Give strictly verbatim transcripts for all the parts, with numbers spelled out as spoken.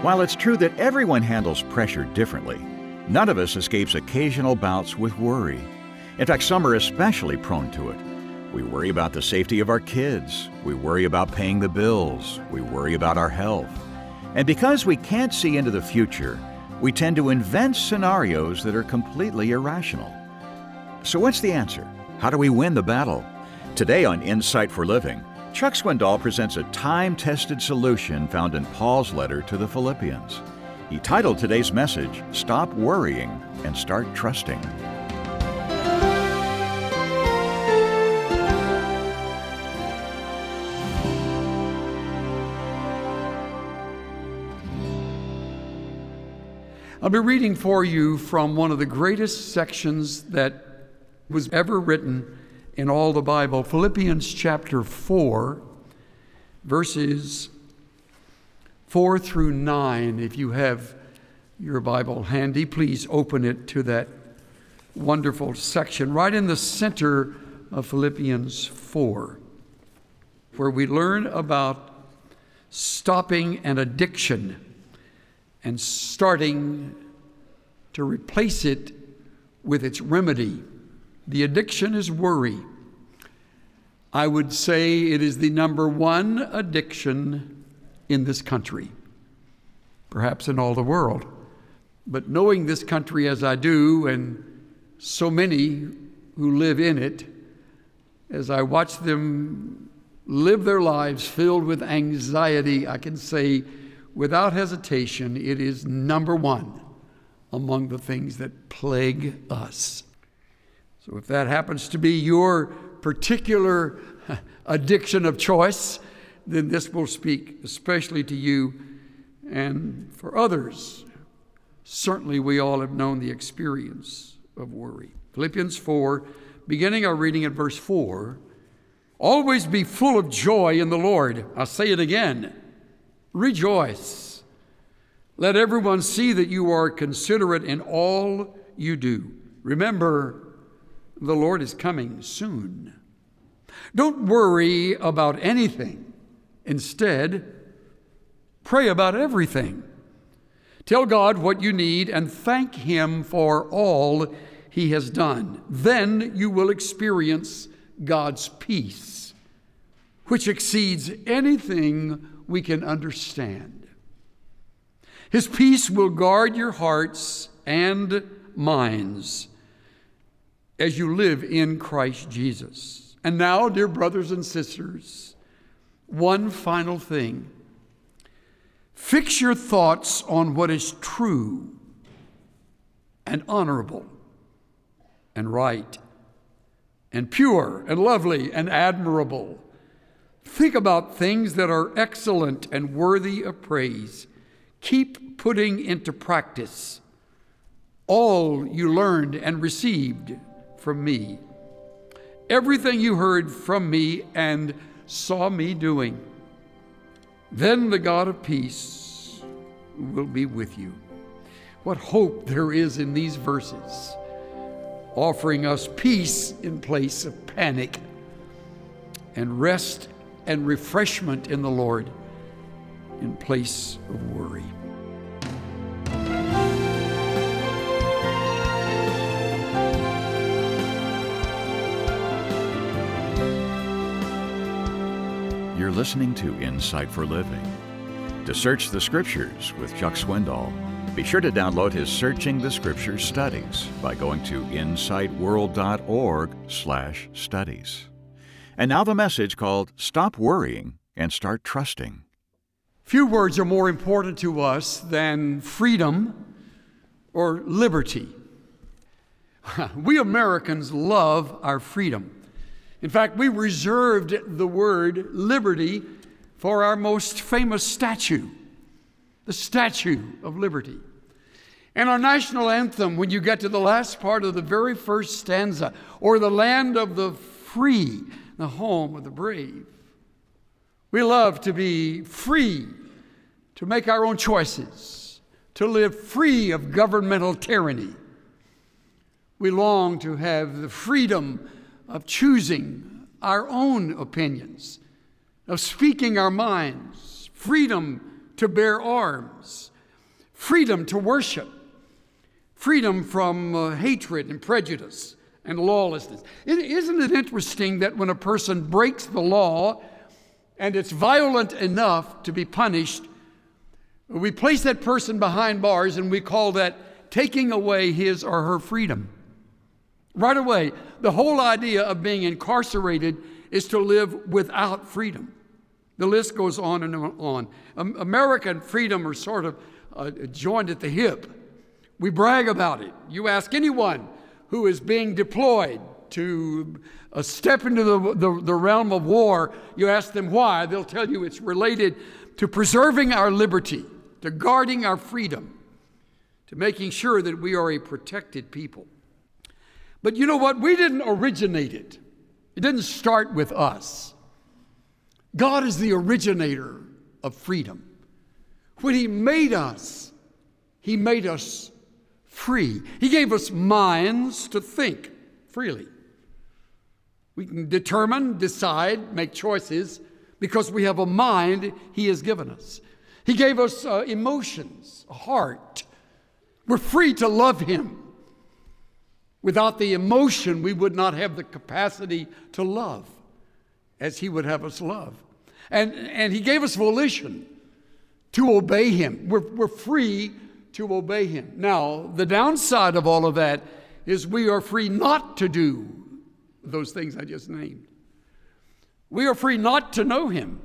While it's true that everyone handles pressure differently, none of us escapes occasional bouts with worry. In fact, some are especially prone to it. We worry about the safety of our kids. We worry about paying the bills. We worry about our health. And because we can't see into the future, we tend to invent scenarios that are completely irrational. So what's the answer? How do we win the battle? Today on Insight for Living, Chuck Swindoll presents a time-tested solution found in Paul's letter to the Philippians. He titled today's message, Stop Worrying and Start Trusting. I'll be reading for you from one of the greatest sections that was ever written in all the Bible, Philippians chapter four, verses four through nine. If you have your Bible handy, please open it to that wonderful section right in the center of Philippians four, where we learn about stopping an addiction and starting to replace it with its remedy. The addiction is worry. I would say it is the number one addiction in this country, perhaps in all the world. But knowing this country as I do, and so many who live in it, as I watch them live their lives filled with anxiety, I can say without hesitation, it is number one among the things that plague us. So if that happens to be your particular addiction of choice, then this will speak especially to you and for others. Certainly we all have known the experience of worry. Philippians four, beginning our reading at verse four, always be full of joy in the Lord. I'll say it again. Rejoice. Let everyone see that you are considerate in all you do. Remember, the Lord is coming soon. Don't worry about anything. Instead, pray about everything. Tell God what you need and thank Him for all He has done. Then you will experience God's peace, which exceeds anything we can understand. His peace will guard your hearts and minds as you live in Christ Jesus. And now, dear brothers and sisters, one final thing. Fix your thoughts on what is true and honorable and right and pure and lovely and admirable. Think about things that are excellent and worthy of praise. Keep putting into practice all you learned and received from me, everything you heard from me and saw me doing. Then the God of peace will be with you. What hope there is in these verses, offering us peace in place of panic, and rest and refreshment in the Lord in place of worry. You're listening to Insight for Living. To search the Scriptures with Chuck Swindoll, be sure to download his Searching the Scriptures studies by going to insightworld.org slash studies. And now the message called Stop Worrying and Start Trusting. Few words are more important to us than freedom or liberty. We Americans love our freedom. In fact, we reserved the word liberty for our most famous statue, the Statue of Liberty. And our national anthem, when you get to the last part of the very first stanza, or the land of the free, the home of the brave. We love to be free, to make our own choices, to live free of governmental tyranny. We long to have the freedom of choosing our own opinions, of speaking our minds, freedom to bear arms, freedom to worship, freedom from uh, hatred and prejudice and lawlessness. It, isn't it interesting that when a person breaks the law and it's violent enough to be punished, we place that person behind bars and we call that taking away his or her freedom. Right away, the whole idea of being incarcerated is to live without freedom. The list goes on and on. Um, American freedom are sort of uh, joined at the hip. We brag about it. You ask anyone who is being deployed to uh, step into the, the, the realm of war, you ask them why, they'll tell you it's related to preserving our liberty, to guarding our freedom, to making sure that we are a protected people. But you know what? We didn't originate it. It didn't start with us. God is the originator of freedom. When He made us, He made us free. He gave us minds to think freely. We can determine, decide, make choices because we have a mind He has given us. He gave us uh, emotions, a heart. We're free to love Him. Without the emotion, we would not have the capacity to love as He would have us love. And, and He gave us volition to obey Him. We're, we're free to obey Him. Now, the downside of all of that is we are free not to do those things I just named. We are free not to know Him.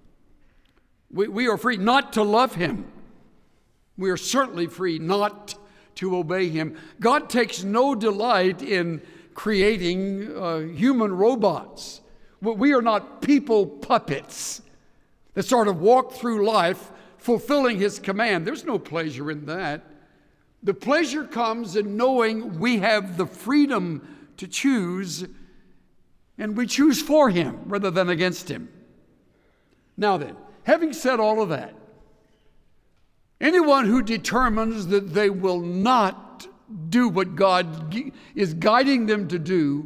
We, we are free not to love Him. We are certainly free not to obey Him. God takes no delight in creating uh, human robots. We are not people puppets that sort of walk through life fulfilling His command. There's no pleasure in that. The pleasure comes in knowing we have the freedom to choose, and we choose for Him rather than against Him. Now then, having said all of that, anyone who determines that they will not do what God is guiding them to do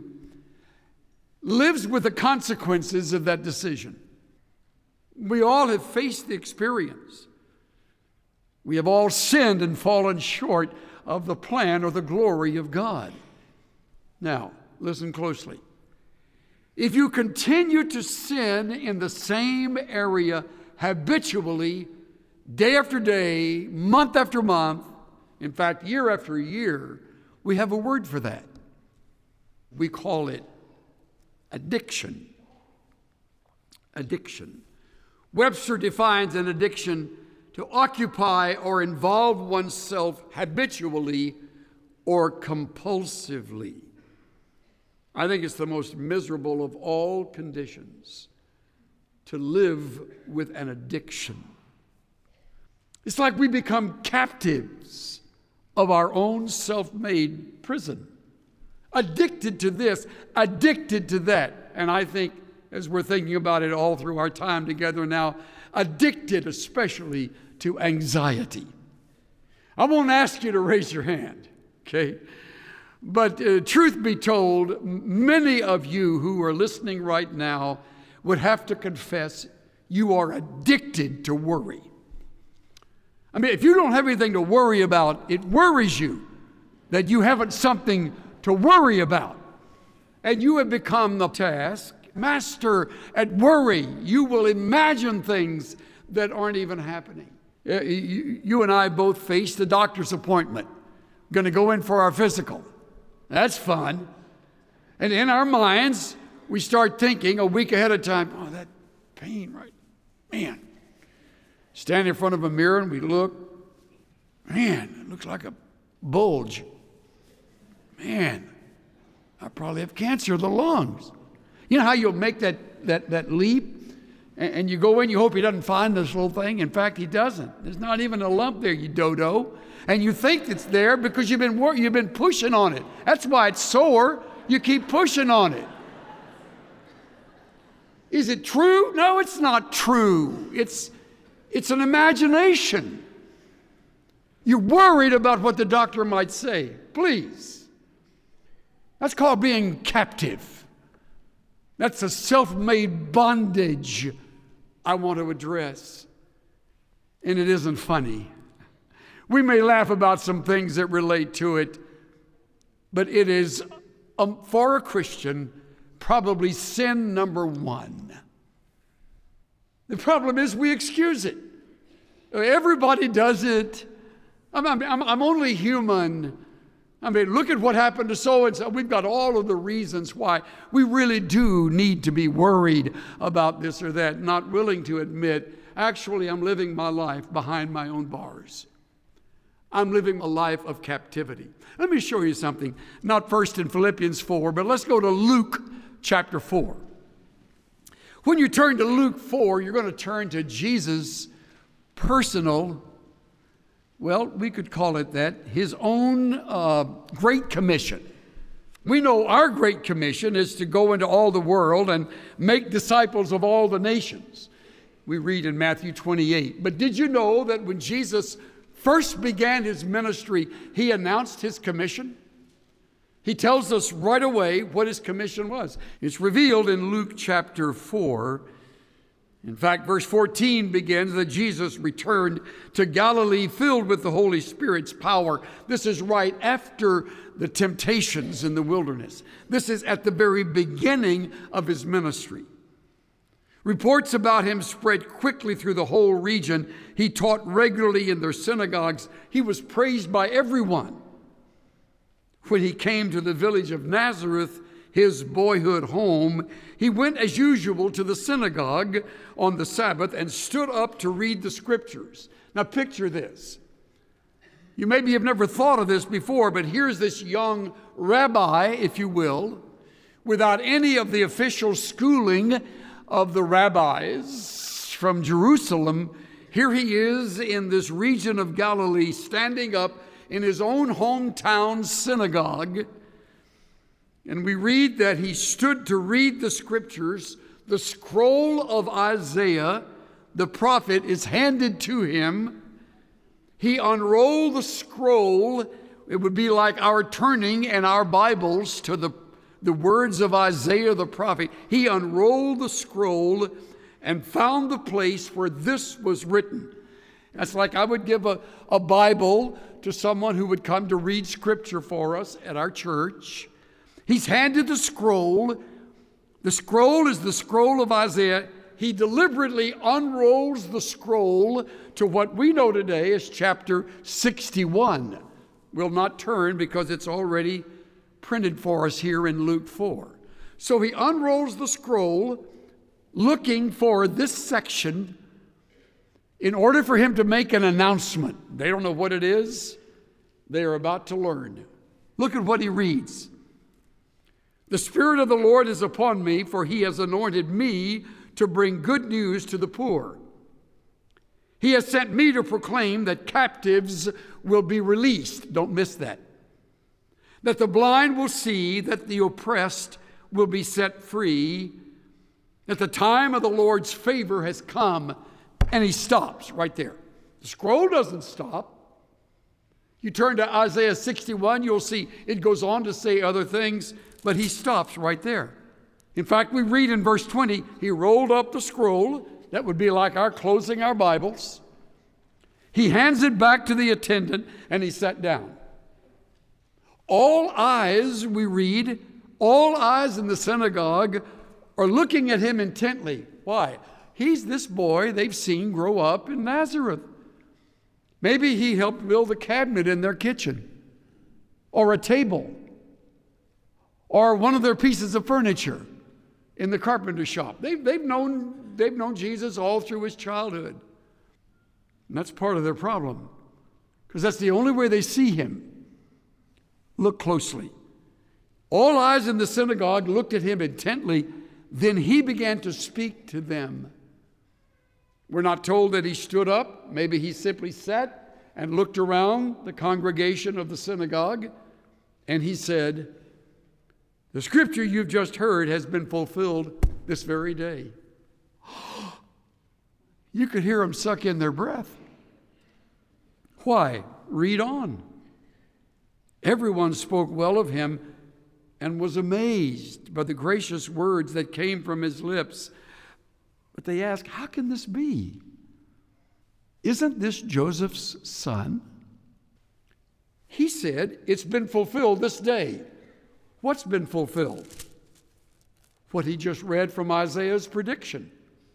lives with the consequences of that decision. We all have faced the experience. We have all sinned and fallen short of the plan or the glory of God. Now, listen closely. If you continue to sin in the same area habitually, day after day, month after month, in fact, year after year, we have a word for that. We call it addiction. Addiction. Webster defines an addiction to occupy or involve oneself habitually or compulsively. I think it's the most miserable of all conditions to live with an addiction. It's like we become captives of our own self-made prison. Addicted to this, addicted to that. And I think, as we're thinking about it all through our time together now, addicted especially to anxiety. I won't ask you to raise your hand, okay? But uh, truth be told, many of you who are listening right now would have to confess you are addicted to worry. I mean, if you don't have anything to worry about, it worries you that you haven't something to worry about. And you have become the task master at worry. You will imagine things that aren't even happening. You, you and I both faced a doctor's appointment. Going to go in for our physical. That's fun. And in our minds, we start thinking a week ahead of time, oh, that pain, right? Man. Stand in front of a mirror and we look. Man, it looks like a bulge. Man, I probably have cancer of the lungs. You know how you'll make that, that, that leap? And, and you go in, you hope he doesn't find this little thing. In fact, he doesn't. There's not even a lump there, you dodo. And you think it's there because you've been you've been pushing on it. That's why it's sore. You keep pushing on it. Is it true? No, it's not true. It's, it's an imagination. You're worried about what the doctor might say. Please. That's called being captive. That's a self-made bondage I want to address. And it isn't funny. We may laugh about some things that relate to it, but it is, um, for a Christian, probably sin number one. The problem is we excuse it. Everybody does it. I'm, I'm, I'm only human. I mean, look at what happened to so-and-so. We've got all of the reasons why we really do need to be worried about this or that, not willing to admit, actually, I'm living my life behind my own bars. I'm living a life of captivity. Let me show you something, not first in Philippians four, but let's go to Luke chapter four. When you turn to Luke four, you're going to turn to Jesus' personal, well, we could call it that, his own uh, Great Commission. We know our Great Commission is to go into all the world and make disciples of all the nations. We read in Matthew twenty-eight. But did you know that when Jesus first began his ministry, he announced his commission? He tells us right away what his commission was. It's revealed in Luke chapter four. In fact, verse fourteen begins that Jesus returned to Galilee filled with the Holy Spirit's power. This is right after the temptations in the wilderness. This is at the very beginning of his ministry. Reports about him spread quickly through the whole region. He taught regularly in their synagogues. He was praised by everyone. When he came to the village of Nazareth, his boyhood home, he went as usual to the synagogue on the Sabbath and stood up to read the scriptures. Now picture this. You maybe have never thought of this before, but here's this young rabbi, if you will, without any of the official schooling of the rabbis from Jerusalem. Here he is in this region of Galilee, standing up in his own hometown synagogue. And we read that he stood to read the scriptures. The scroll of Isaiah, the prophet, is handed to him. He unrolled the scroll. It would be like our turning in our Bibles to the, the words of Isaiah the prophet. He unrolled the scroll and found the place where this was written. That's like I would give a, a Bible to someone who would come to read scripture for us at our church. He's handed the scroll. The scroll is the scroll of Isaiah. He deliberately unrolls the scroll to what we know today as chapter sixty-one. We'll not turn because it's already printed for us here in Luke four. So he unrolls the scroll looking for this section in order for him to make an announcement. They don't know what it is. They are about to learn. Look at what he reads. The Spirit of the Lord is upon me, for he has anointed me to bring good news to the poor. He has sent me to proclaim that captives will be released. Don't miss that. That the blind will see, that the oppressed will be set free, that the time of the Lord's favor has come. And he stops right there. The scroll doesn't stop. You turn to Isaiah sixty-one, you'll see it goes on to say other things, but he stops right there. In fact, we read in verse twenty, he rolled up the scroll. That would be like our closing our Bibles. He hands it back to the attendant and he sat down. All eyes, we read, all eyes in the synagogue are looking at him intently. Why? He's this boy they've seen grow up in Nazareth. Maybe he helped build a cabinet in their kitchen, or a table, or one of their pieces of furniture in the carpenter shop. They've, they've, known, they've known Jesus all through his childhood. And that's part of their problem, because that's the only way they see him. Look closely. All eyes in the synagogue looked at him intently. Then he began to speak to them. We're not told that he stood up. Maybe he simply sat and looked around the congregation of the synagogue, and he said, the scripture you've just heard has been fulfilled this very day. You could hear them suck in their breath. Why? Read on. Everyone spoke well of him and was amazed by the gracious words that came from his lips. But they asked, how can this be? Isn't this Joseph's son? He said, it's been fulfilled this day. What's been fulfilled? What he just read from Isaiah's prediction.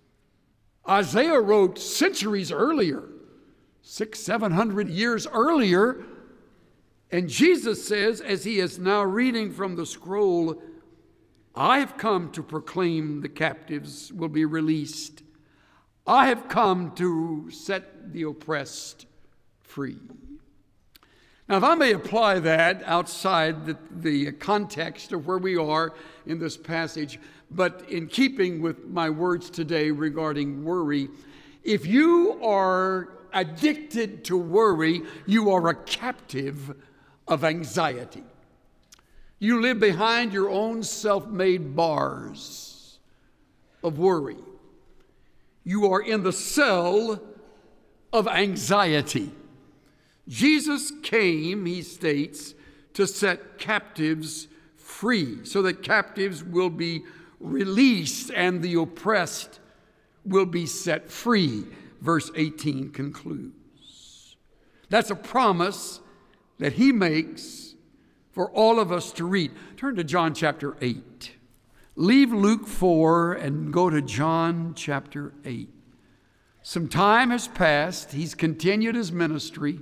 Isaiah wrote centuries earlier, six, seven hundred years earlier, and Jesus says, as he is now reading from the scroll, I have come to proclaim the captives will be released. I have come to set the oppressed free. Now, if I may apply that outside the, the context of where we are in this passage, but in keeping with my words today regarding worry, if you are addicted to worry, you are a captive of anxiety. You live behind your own self-made bars of worry. You are in the cell of anxiety. Jesus came, he states, to set captives free, so that captives will be released and the oppressed will be set free. Verse eighteen concludes. That's a promise that he makes for all of us to read. Turn to John chapter eight. Leave Luke four and go to John chapter eight. Some time has passed. He's continued his ministry.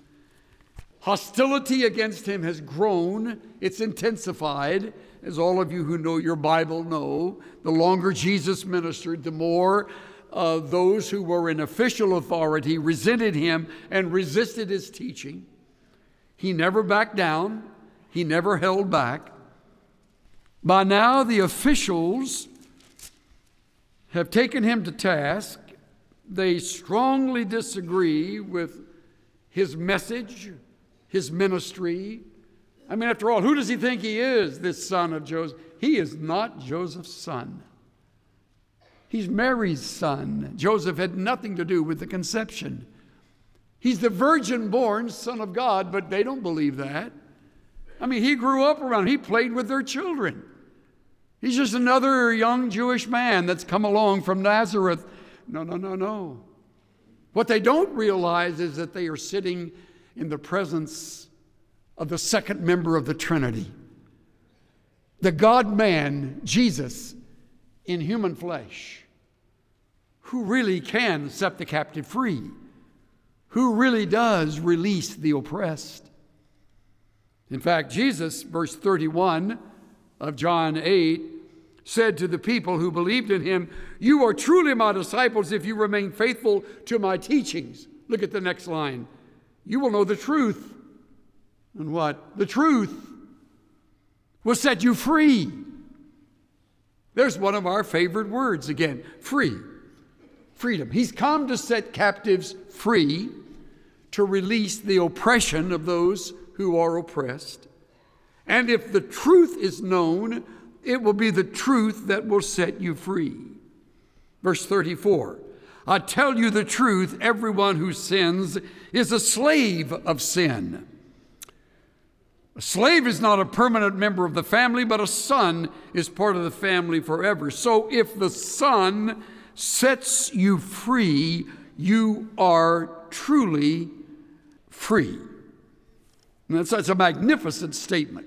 Hostility against him has grown. It's intensified, as all of you who know your Bible know. The longer Jesus ministered, the more uh, those who were in official authority resented him and resisted his teaching. He never backed down. He never held back. By now, the officials have taken him to task. They strongly disagree with his message, his ministry. I mean, after all, who does he think he is, this son of Joseph? He is not Joseph's son. He's Mary's son. Joseph had nothing to do with the conception. He's the virgin-born Son of God, but they don't believe that. I mean, he grew up around, he played with their children. He's just another young Jewish man that's come along from Nazareth. No, no, no, no. What they don't realize is that they are sitting in the presence of the second member of the Trinity, the God-man, Jesus, in human flesh, who really can set the captive free, who really does release the oppressed. In fact, Jesus, verse thirty-one of John eight, said to the people who believed in him, you are truly my disciples if you remain faithful to my teachings. Look at the next line. You will know the truth. And what? The truth will set you free. There's one of our favorite words again, free. Freedom. He's come to set captives free, to release the oppression of those who are oppressed. And if the truth is known, it will be the truth that will set you free. Verse thirty-four, I tell you the truth, everyone who sins is a slave of sin. A slave is not a permanent member of the family, but a son is part of the family forever. So if the Son sets you free, you are truly free. And that's, that's a magnificent statement.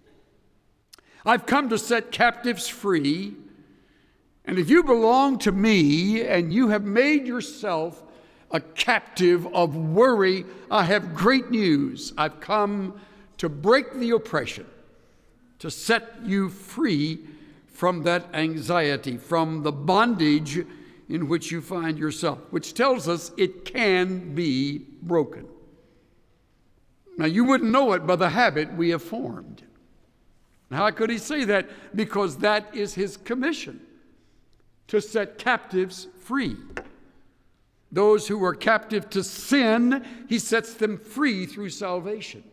I've come to set captives free. And if you belong to me and you have made yourself a captive of worry, I have great news. I've come to break the oppression, to set you free from that anxiety, from the bondage in which you find yourself, which tells us it can be broken. Now, you wouldn't know it by the habit we have formed. How could he say that? Because that is his commission, to set captives free. Those who are captive to sin, he sets them free through salvation.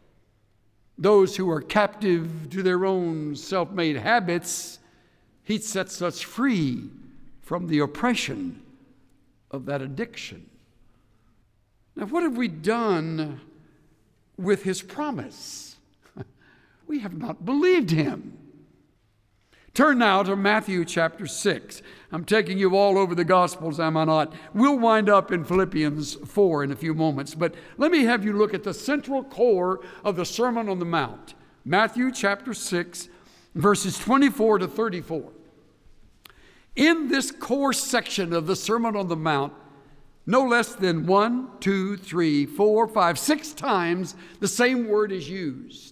Those who are captive to their own self-made habits, he sets us free from the oppression of that addiction. Now, what have we done with his promise? We have not believed him. Turn now to Matthew chapter six. I'm taking you all over the Gospels, am I not? We'll wind up in Philippians four in a few moments, but let me have you look at the central core of the Sermon on the Mount. Matthew chapter six, verses twenty-four to thirty-four. In this core section of the Sermon on the Mount, no less than one, two, three, four, five, six times the same word is used.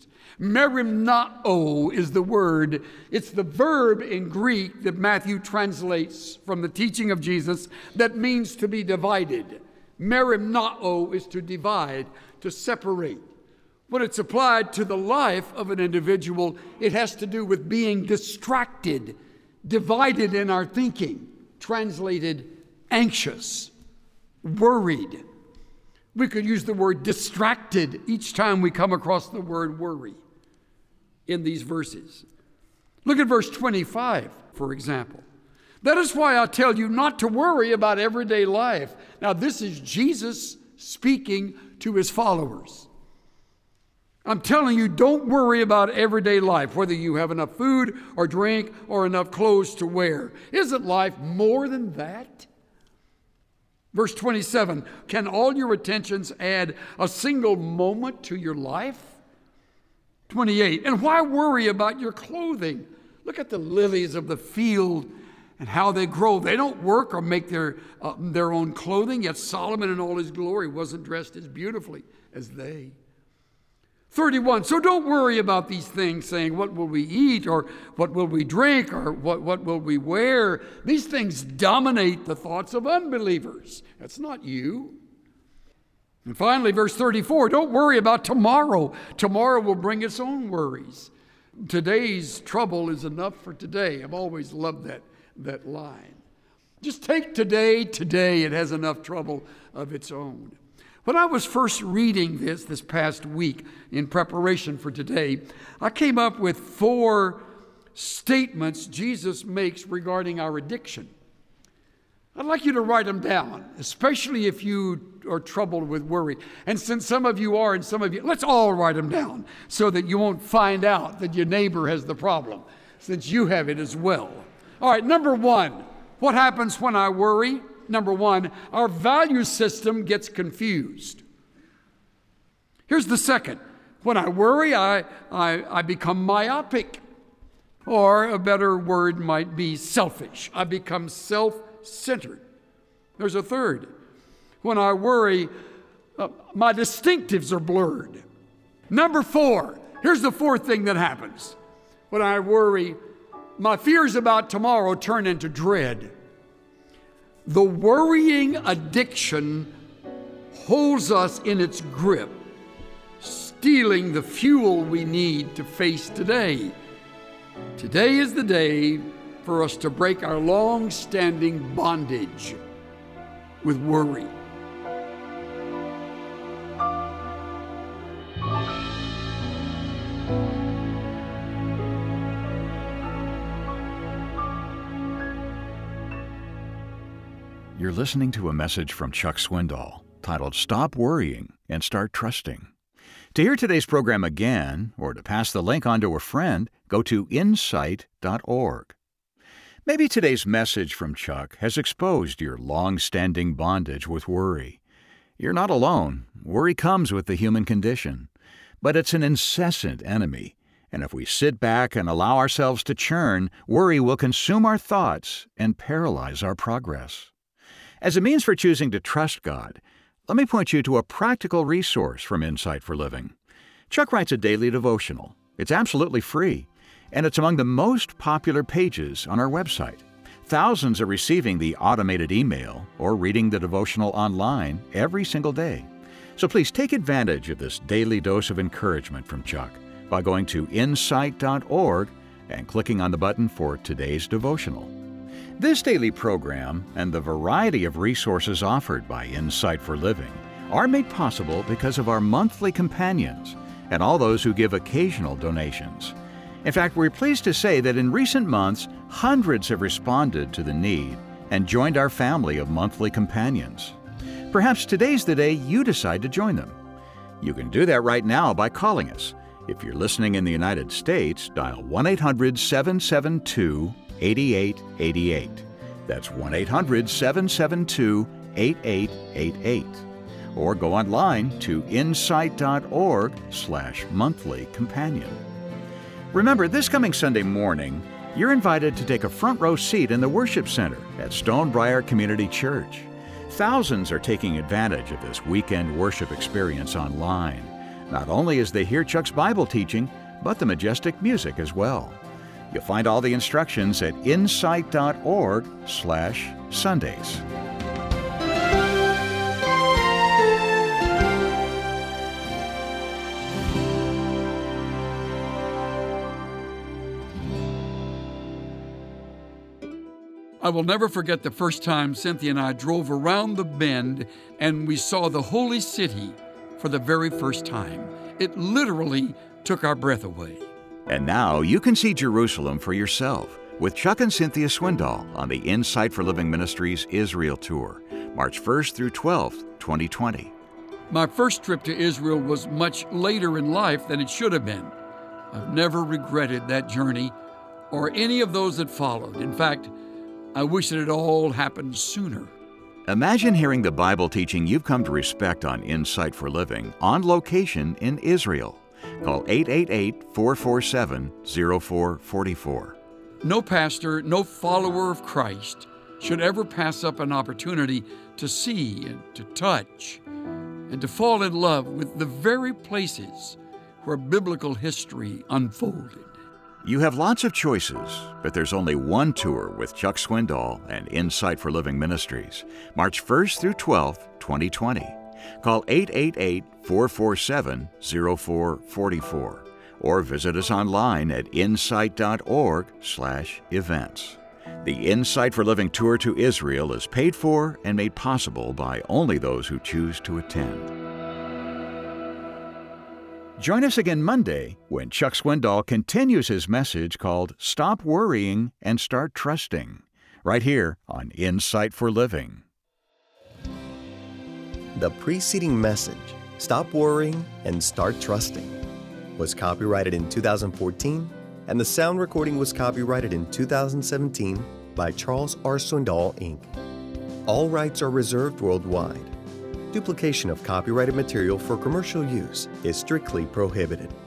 Merimnao is the word. It's the verb in Greek that Matthew translates from the teaching of Jesus that means to be divided. Merimnao is to divide, to separate. When it's applied to the life of an individual, it has to do with being distracted, divided in our thinking, translated anxious, worried. We could use the word distracted each time we come across the word worry in these verses. Look at verse twenty-five, for example. That is why I tell you not to worry about everyday life. Now, this is Jesus speaking to his followers. I'm telling you, don't worry about everyday life, whether you have enough food or drink or enough clothes to wear. Isn't life more than that? Verse twenty-seven, can all your attentions add a single moment to your life? twenty-eight, and why worry about your clothing? Look at the lilies of the field and how they grow. They don't work or make their, uh, their own clothing, yet Solomon in all his glory wasn't dressed as beautifully as they. thirty-one, so don't worry about these things, saying, what will we eat, or what will we drink, or what, what will we wear? These things dominate the thoughts of unbelievers. That's not you. And finally, verse thirty-four, don't worry about tomorrow. Tomorrow will bring its own worries. Today's trouble is enough for today. I've always loved that, that line. Just take today, today, it has enough trouble of its own. When I was first reading this this past week in preparation for today, I came up with four statements Jesus makes regarding our addiction. I'd like you to write them down, especially if you are troubled with worry. And since some of you are and some of you, let's all write them down so that you won't find out that your neighbor has the problem, since you have it as well. All right, number one, what happens when I worry? Number one, our value system gets confused. Here's the second. When I worry, I, I, I become myopic. Or a better word might be selfish. I become self-centered. There's a third. When I worry, uh, my distinctives are blurred. Number four, here's the fourth thing that happens. When I worry, my fears about tomorrow turn into dread. The worrying addiction holds us in its grip, stealing the fuel we need to face today. Today is the day for us to break our long-standing bondage with worry. You're listening to a message from Chuck Swindoll titled Stop Worrying and Start Trusting. To hear today's program again, or to pass the link on to a friend, go to insight dot org. Maybe today's message from Chuck has exposed your long-standing bondage with worry. You're not alone. Worry comes with the human condition. But it's an incessant enemy, and if we sit back and allow ourselves to churn, worry will consume our thoughts and paralyze our progress. As a means for choosing to trust God, let me point you to a practical resource from Insight for Living. Chuck writes a daily devotional. It's absolutely free, and it's among the most popular pages on our website. Thousands are receiving the automated email or reading the devotional online every single day. So please take advantage of this daily dose of encouragement from Chuck by going to insight dot org and clicking on the button for today's devotional. This daily program and the variety of resources offered by Insight for Living are made possible because of our monthly companions and all those who give occasional donations. In fact, we're pleased to say that in recent months, hundreds have responded to the need and joined our family of monthly companions. Perhaps today's the day you decide to join them. You can do that right now by calling us. If you're listening in the United States, dial one eight hundred seven seven two eight eight eight eight. That's one eight hundred seven seven two eight eight eight eight. Or go online to insight.org slash monthly companion. Remember, this coming Sunday morning, you're invited to take a front row seat in the worship center at Stonebriar Community Church. Thousands are taking advantage of this weekend worship experience online, not only as they hear Chuck's Bible teaching, but the majestic music as well. You'll find all the instructions at insight.org slash Sundays. I will never forget the first time Cynthia and I drove around the bend and we saw the holy city for the very first time. It literally took our breath away. And now you can see Jerusalem for yourself with Chuck and Cynthia Swindoll on the Insight for Living Ministries Israel Tour, March first through twelfth, twenty twenty. My first trip to Israel was much later in life than it should have been. I've never regretted that journey or any of those that followed. In fact, I wish it had all happened sooner. Imagine hearing the Bible teaching you've come to respect on Insight for Living on location in Israel. Call eight eight eight, four four seven, zero four four four. No pastor, no follower of Christ should ever pass up an opportunity to see and to touch and to fall in love with the very places where biblical history unfolded. You have lots of choices, but there's only one tour with Chuck Swindoll and Insight for Living Ministries, March first through twelfth, twenty twenty. Call eight eight eight, four four seven, zero four four four or visit us online at insight.org slash events. The Insight for Living Tour to Israel is paid for and made possible by only those who choose to attend. Join us again Monday when Chuck Swindoll continues his message called Stop Worrying and Start Trusting, right here on Insight for Living. The preceding message, Stop Worrying and Start Trusting, was copyrighted in two thousand fourteen, and the sound recording was copyrighted in two thousand seventeen by Charles R. Swindoll, Incorporated. All rights are reserved worldwide. Duplication of copyrighted material for commercial use is strictly prohibited.